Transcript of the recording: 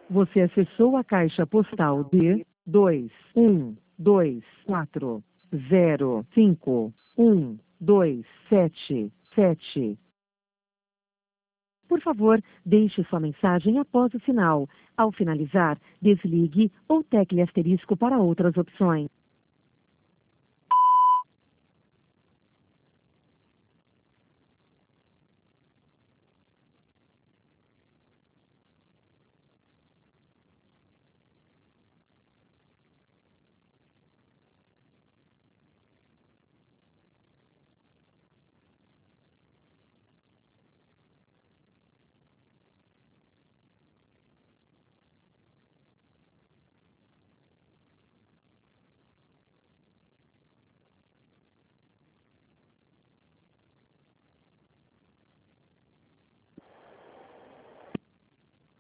Você acessou a caixa postal de 21240512777. Por favor, deixe sua mensagem após o sinal. Ao finalizar, desligue ou tecle asterisco para outras opções.